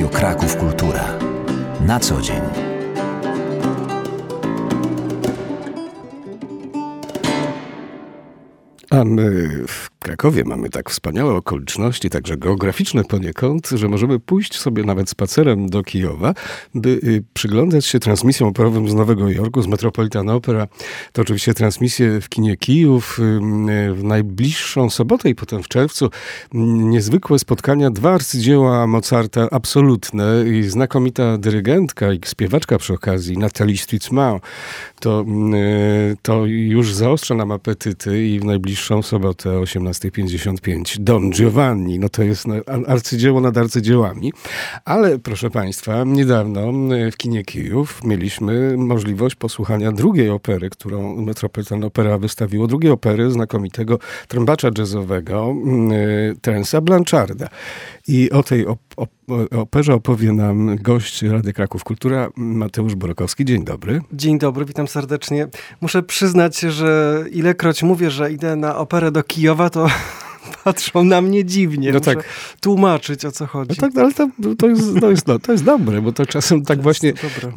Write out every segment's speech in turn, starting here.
Radio Kraków Kultura. Na co dzień. A my w Krakowie mamy tak wspaniałe okoliczności, także geograficzne poniekąd, że możemy pójść sobie nawet spacerem do Kijowa, by przyglądać się transmisjom operowym z Nowego Jorku, z Metropolitan Opera. To oczywiście transmisje w kinie Kijów w najbliższą sobotę i potem w czerwcu. Niezwykłe spotkania, 2 arcydzieła Mozarta absolutne i znakomita dyrygentka i śpiewaczka przy okazji, Nathalie Stutzmann. To już zaostrza nam apetyty i w najbliższą sobotę o 18:55 Don Giovanni. No to jest arcydzieło nad arcydziełami. Ale proszę Państwa, niedawno w kinie Kijów mieliśmy możliwość posłuchania drugiej opery, którą Metropolitan Opera wystawiło. Drugiej opery znakomitego trębacza jazzowego Terence'a Blancharda. I o tej operze opowie nam gość Rady Kraków Kultura, Mateusz Borokowski. Dzień dobry. Dzień dobry, witam serdecznie. Muszę przyznać, że ilekroć mówię, że idę na operę do Kijowa, to patrzą na mnie dziwnie. No muszę tak. tłumaczyć, o co chodzi. No tak, ale to jest dobre, bo to czasem tak właśnie...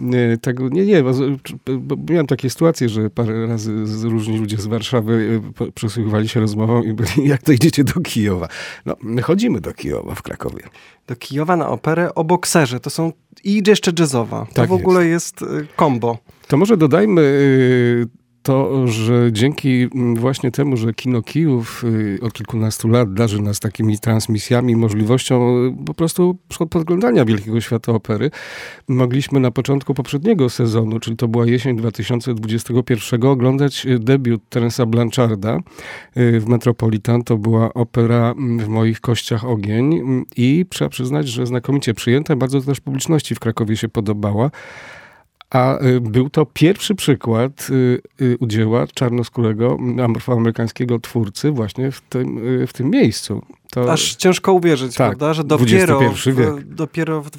Bo miałem takie sytuacje, że parę razy różni ludzie z Warszawy przysłuchiwali się rozmowom i byli, jak to idziecie do Kijowa? No, my chodzimy do Kijowa w Krakowie. Do Kijowa na operę o bokserze. To są i jeszcze jazzowa. To tak w ogóle jest kombo. To może dodajmy to, że dzięki właśnie temu, że Kino Kijów od kilkunastu lat darzy nas takimi transmisjami, możliwością po prostu podglądania wielkiego świata opery, mogliśmy na początku poprzedniego sezonu, czyli to była jesień 2021, oglądać debiut Terence'a Blancharda w Metropolitan. To była opera W moich kościach ogień i trzeba przyznać, że znakomicie przyjęta, bardzo też publiczności w Krakowie się podobała. A był to pierwszy przykład dzieła czarnoskórego afroamerykańskiego twórcy właśnie w tym miejscu. To... Aż ciężko uwierzyć, tak, prawda? Że dopiero w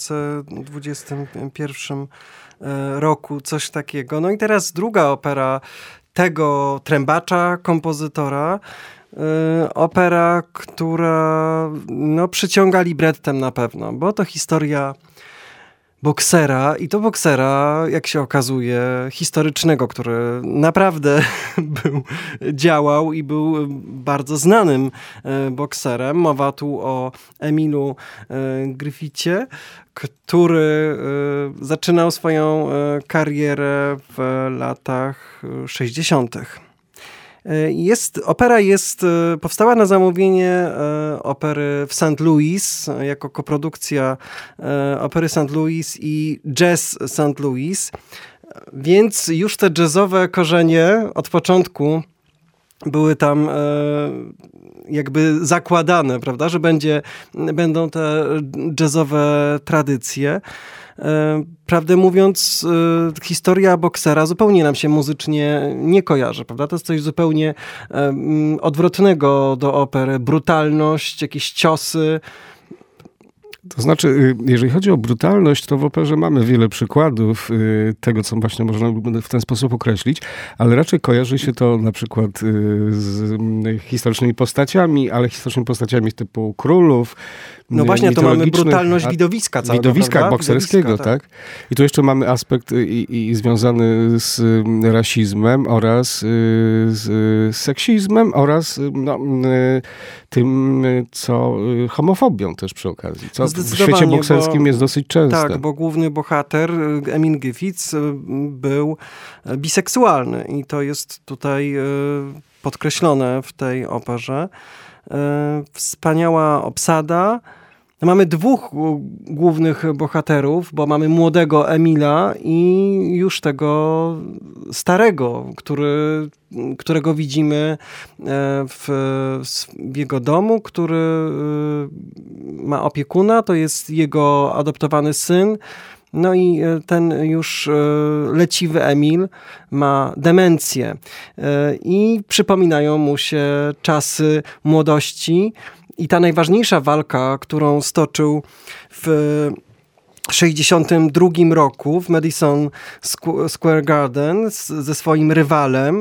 2021 roku coś takiego. No i teraz druga opera tego trębacza, kompozytora. Opera, która przyciąga librettem na pewno, bo to historia boksera i to boksera, jak się okazuje, historycznego, który naprawdę działał i był bardzo znanym bokserem. Mowa tu o Emilu Griffithie, który zaczynał swoją karierę w latach 60. Opera powstała na zamówienie opery w St. Louis, jako koprodukcja opery St. Louis i Jazz St. Louis, więc już te jazzowe korzenie od początku były tam jakby zakładane, prawda, że będą te jazzowe tradycje. Prawdę mówiąc, historia boksera zupełnie nam się muzycznie nie kojarzy, prawda? To jest coś zupełnie odwrotnego do opery. Brutalność, jakieś ciosy. To znaczy, jeżeli chodzi o brutalność, to w operze mamy wiele przykładów tego, co właśnie można w ten sposób określić, ale raczej kojarzy się to na przykład z historycznymi postaciami, ale historycznymi postaciami typu królów. No właśnie, to mamy brutalność widowiska całego, widowiska bokserskiego, tak? I tu jeszcze mamy aspekt i związany z rasizmem oraz z seksizmem oraz tym, co homofobią też przy okazji. Co w świecie bokserskim jest dosyć częste. Tak, bo główny bohater, Emil Griffith, był biseksualny i to jest tutaj podkreślone w tej operze. Wspaniała obsada. Mamy 2 głównych bohaterów, bo mamy młodego Emila i już tego starego, którego widzimy w jego domu, który ma opiekuna, to jest jego adoptowany syn. No i ten już leciwy Emil ma demencję i przypominają mu się czasy młodości. I ta najważniejsza walka, którą stoczył w 1962 roku w Madison Square Garden ze swoim rywalem,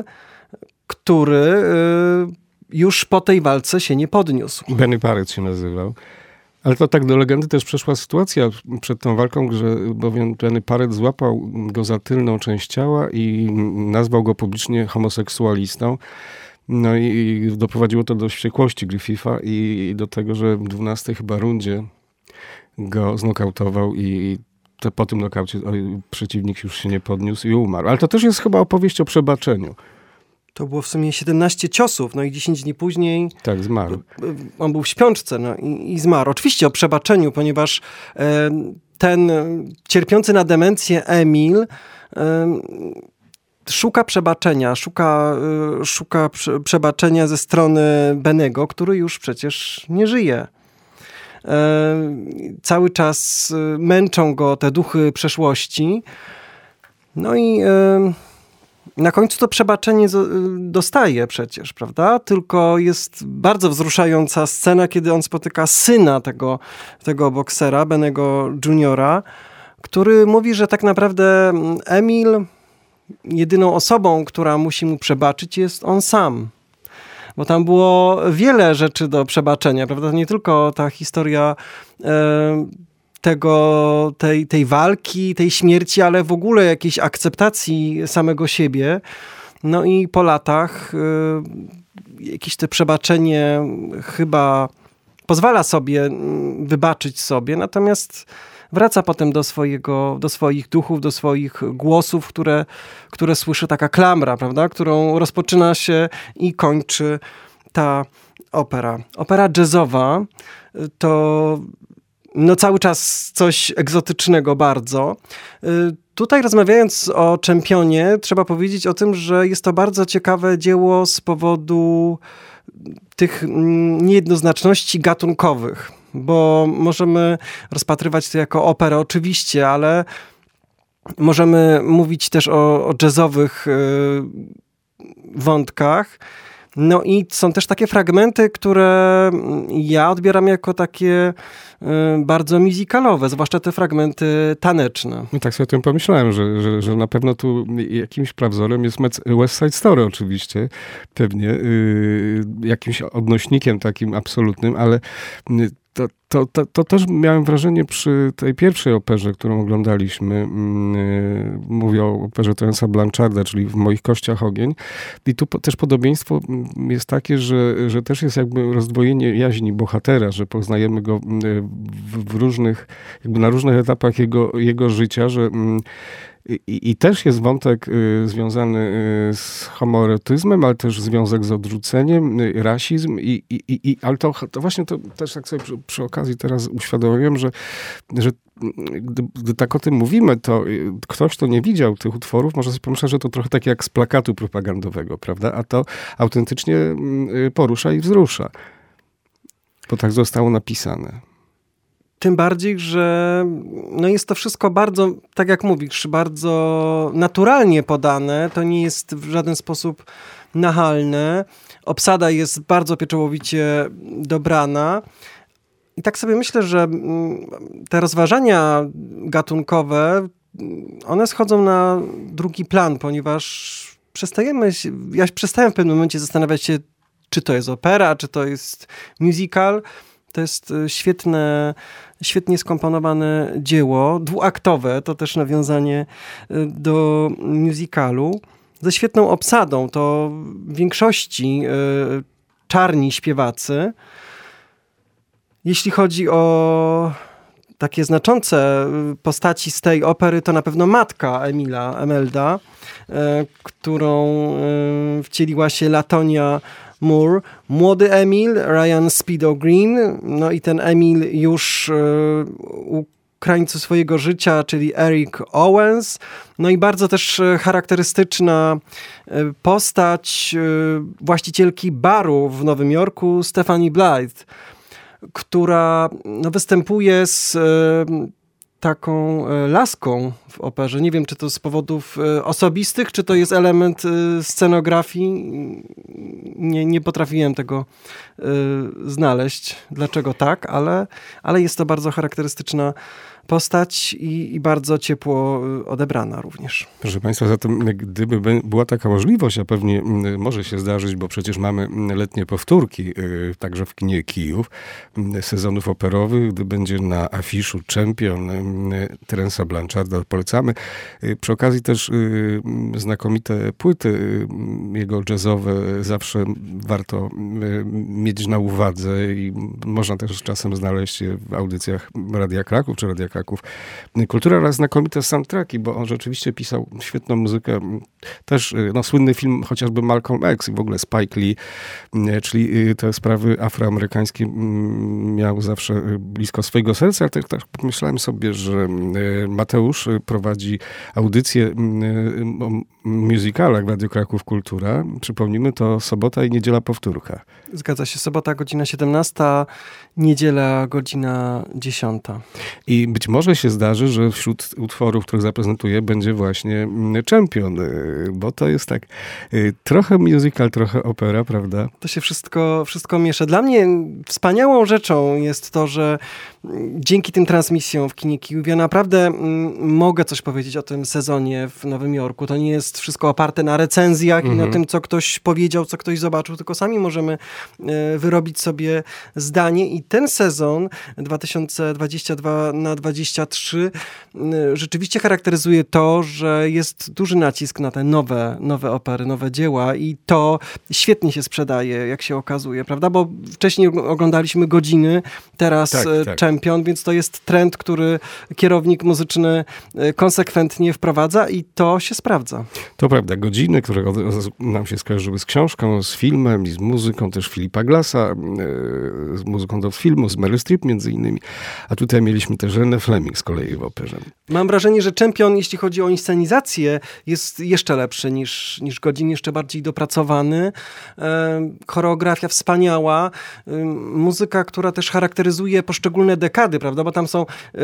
który już po tej walce się nie podniósł. Benny Barrett się nazywał. Ale to tak do legendy też przeszła sytuacja przed tą walką, że bowiem ten Parrott złapał go za tylną część ciała i nazwał go publicznie homoseksualistą. No i doprowadziło to do wściekłości Griffitha i do tego, że w 12 chyba rundzie go znokautował i po tym nokaucie przeciwnik już się nie podniósł i umarł. Ale to też jest chyba opowieść o przebaczeniu. To było w sumie 17 ciosów, no i 10 dni później... Tak, zmarł. On był w śpiączce, no i zmarł. Oczywiście o przebaczeniu, ponieważ ten cierpiący na demencję Emil szuka przebaczenia, szuka przebaczenia ze strony Bennego, który już przecież nie żyje. Cały czas męczą go te duchy przeszłości. No i na końcu to przebaczenie dostaje przecież, prawda? Tylko jest bardzo wzruszająca scena, kiedy on spotyka syna tego boksera, Bennego Juniora, który mówi, że tak naprawdę Emil, jedyną osobą, która musi mu przebaczyć, jest on sam. Bo tam było wiele rzeczy do przebaczenia, prawda? Nie tylko ta historia tej walki, tej śmierci, ale w ogóle jakiejś akceptacji samego siebie. No i po latach jakieś te przebaczenie chyba pozwala sobie wybaczyć sobie, natomiast wraca potem do swoich duchów, do swoich głosów, które słyszy taka klamra, prawda? Którą rozpoczyna się i kończy ta opera. Opera jazzowa to cały czas coś egzotycznego bardzo. Tutaj rozmawiając o Championie, trzeba powiedzieć o tym, że jest to bardzo ciekawe dzieło z powodu tych niejednoznaczności gatunkowych, bo możemy rozpatrywać to jako operę oczywiście, ale możemy mówić też o jazzowych wątkach. No i są też takie fragmenty, które ja odbieram jako takie bardzo musicalowe, zwłaszcza te fragmenty taneczne. I tak sobie o tym pomyślałem, że na pewno tu jakimś prawzorem jest West Side Story oczywiście, pewnie jakimś odnośnikiem takim absolutnym, ale to też miałem wrażenie przy tej pierwszej operze, którą oglądaliśmy. Mówię o operze Terence'a Blancharda, czyli W moich kościach ogień. I tu też podobieństwo jest takie, że też jest jakby rozdwojenie jaźni bohatera, że poznajemy go w różnych, jakby na różnych etapach jego życia, że i też jest wątek związany z homoerotyzmem, ale też związek z odrzuceniem, rasizm ale to właśnie to też tak sobie przy okazji teraz uświadomiłem, że gdy tak o tym mówimy, to ktoś, kto nie widział tych utworów, może sobie pomyśleć, że to trochę tak jak z plakatu propagandowego, prawda? A to autentycznie porusza i wzrusza, bo tak zostało napisane. Tym bardziej, że jest to wszystko bardzo, tak jak mówisz, bardzo naturalnie podane. To nie jest w żaden sposób nachalne. Obsada jest bardzo pieczołowicie dobrana. I tak sobie myślę, że te rozważania gatunkowe, one schodzą na drugi plan, ponieważ ja przestałem w pewnym momencie zastanawiać się, czy to jest opera, czy to jest musical. To jest świetnie skomponowane dzieło, dwuaktowe, to też nawiązanie do musicalu, ze świetną obsadą. To w większości czarni śpiewacy. Jeśli chodzi o takie znaczące postaci z tej opery, to na pewno matka Emelda, którą wcieliła się Latonia Moore, młody Emil, Ryan Speedo Green, no i ten Emil już u krańcu swojego życia, czyli Eric Owens, no i bardzo też charakterystyczna postać właścicielki baru w Nowym Jorku, Stephanie Blythe, która występuje z taką laską w operze. Nie wiem, czy to z powodów osobistych, czy to jest element scenografii. Nie potrafiłem tego znaleźć, dlaczego tak, ale jest to bardzo charakterystyczna postać i bardzo ciepło odebrana również. Proszę Państwa, zatem gdyby była taka możliwość, a pewnie może się zdarzyć, bo przecież mamy letnie powtórki, także w kinie Kijów, sezonów operowych, gdy będzie na afiszu Champion Terensa Blancharda, polecamy. Przy okazji też znakomite płyty jego jazzowe zawsze warto mieć na uwadze i można też czasem znaleźć je w audycjach Radia Kraków czy Radia Kraków Kultura oraz znakomite soundtracki, bo on rzeczywiście pisał świetną muzykę. Też słynny film chociażby Malcolm X i w ogóle Spike Lee, czyli te sprawy afroamerykańskie miał zawsze blisko swojego serca. Ale też pomyślałem sobie, że Mateusz prowadzi audycję o musicalach w Radiu Kraków Kultura. Przypomnijmy, to sobota i niedziela powtórka. Zgadza się, sobota godzina 17, niedziela godzina 10. I być może się zdarzy, że wśród utworów, których zaprezentuję, będzie właśnie Champion, bo to jest tak trochę musical, trochę opera, prawda? To się wszystko miesza. Dla mnie wspaniałą rzeczą jest to, że dzięki tym transmisjom w kinie Kijów ja naprawdę mogę coś powiedzieć o tym sezonie w Nowym Jorku. To nie jest wszystko oparte na recenzjach i na tym, co ktoś powiedział, co ktoś zobaczył, tylko sami możemy wyrobić sobie zdanie i ten sezon 2022-2023 rzeczywiście charakteryzuje to, że jest duży nacisk na te nowe opery, nowe dzieła i to świetnie się sprzedaje, jak się okazuje, prawda? Bo wcześniej oglądaliśmy Godziny, teraz tak. Champion, więc to jest trend, który kierownik muzyczny konsekwentnie wprowadza i to się sprawdza. To prawda, Godziny, które nam się skojarzyły z książką, z filmem i z muzyką też Filipa Glassa, z muzyką do filmu, z Meryl Streep między innymi. A tutaj mieliśmy też René Fleming z kolei w operze. Mam wrażenie, że Champion, jeśli chodzi o inscenizację, jest jeszcze lepszy niż Godzin, jeszcze bardziej dopracowany. Choreografia wspaniała. Muzyka, która też charakteryzuje poszczególne dekady, prawda? Bo tam są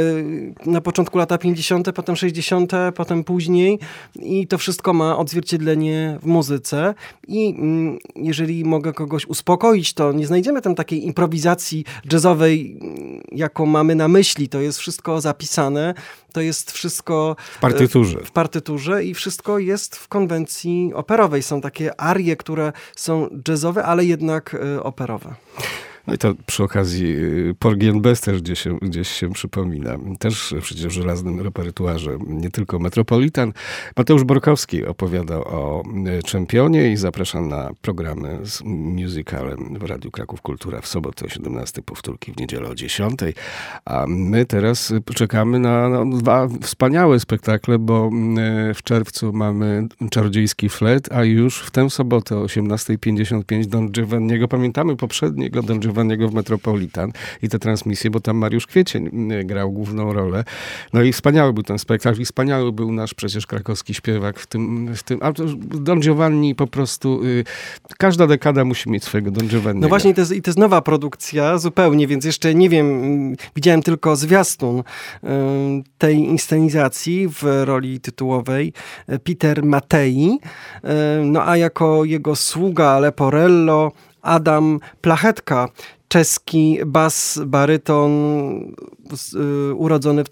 na początku lata 50., potem 60., potem później i to wszystko ma odzwierciedlenie w muzyce. I jeżeli mogę kogoś uspokoić, to nie znajdziemy tam takiej improwizacji jazzowej, jaką mamy na myśli. To jest wszystko zapisane, to jest wszystko w partyturze i wszystko jest w konwencji operowej. Są takie arie, które są jazzowe, ale jednak operowe. No i to przy okazji Porgy and Bess też gdzieś się przypomina. Też przecież w żelaznym repertuarze, nie tylko Metropolitan. Mateusz Borkowski opowiadał o Championie i zapraszam na programy z musicalem w Radiu Kraków Kultura w sobotę o 17, powtórki w niedzielę o 10. A my teraz czekamy na dwa wspaniałe spektakle, bo w czerwcu mamy Czarodziejski Flet, a już w tę sobotę o 18:55 Don Giovanniego. Pamiętamy poprzedniego Don Giovanniego w Metropolitan i te transmisje, bo tam Mariusz Kwiecień grał główną rolę. No i wspaniały był ten spektakl i wspaniały był nasz przecież krakowski śpiewak w tym a to Don Giovanni po prostu każda dekada musi mieć swojego Don Giovanniego. No właśnie to jest nowa produkcja zupełnie, więc jeszcze nie wiem, widziałem tylko zwiastun tej inscenizacji w roli tytułowej Peter Mattei, no a jako jego sługa Leporello Adam Plachetka, czeski bas-baryton urodzony w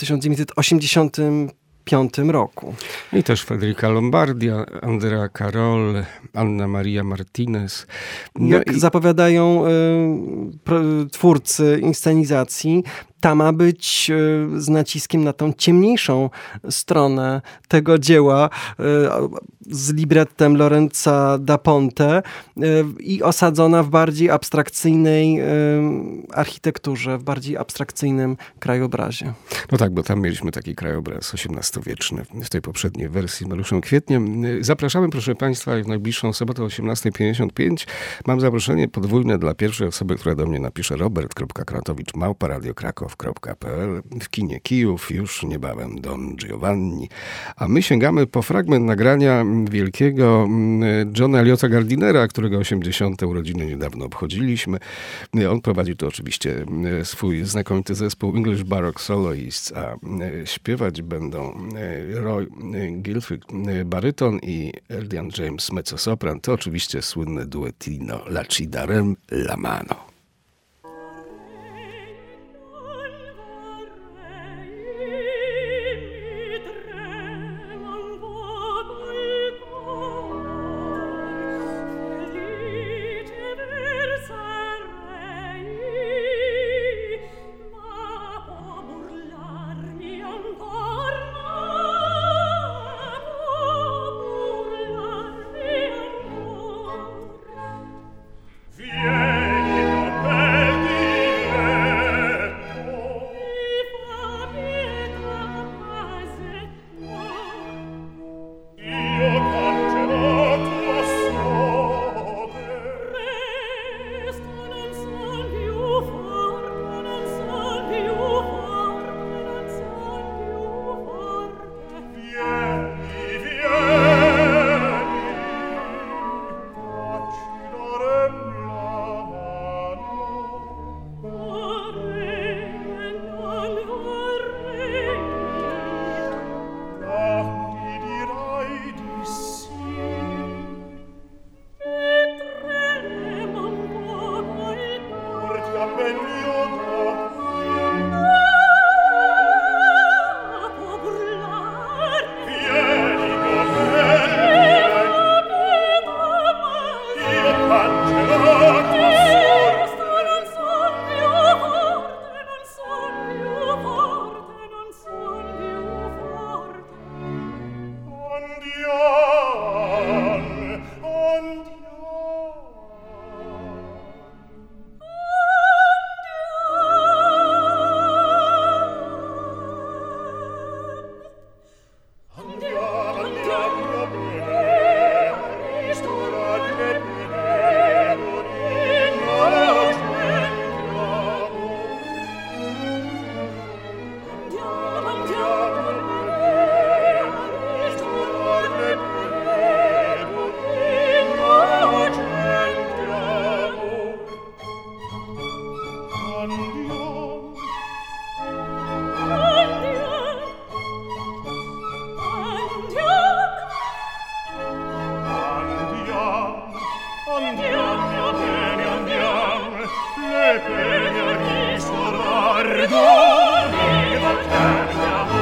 1985 roku. I też Federica Lombardia, Andrea Carol, Anna Maria Martinez. No jak zapowiadają twórcy inscenizacji, ta ma być z naciskiem na tą ciemniejszą stronę tego dzieła z librettem Lorenza da Ponte i osadzona w bardziej abstrakcyjnej architekturze, w bardziej abstrakcyjnym krajobrazie. No tak, bo tam mieliśmy taki krajobraz XVIII-wieczny w tej poprzedniej wersji z Mariuszem Kwietniem. Zapraszamy, proszę Państwa, w najbliższą sobotę o 18:55. Mam zaproszenie podwójne dla pierwszej osoby, która do mnie napisze robert.kratowicz@radiokrakow.pl. W kinie Kijów już niebawem Don Giovanni. A my sięgamy po fragment nagrania wielkiego Johna Eliota Gardinera, którego 80. urodziny niedawno obchodziliśmy. On prowadzi tu oczywiście swój znakomity zespół English Baroque Soloists, a śpiewać będą Roy Gilfrid baryton i Eldian James mezzosopran. To oczywiście słynne duettino La ci darem la mano. Le pene ristorar, viva Kenya,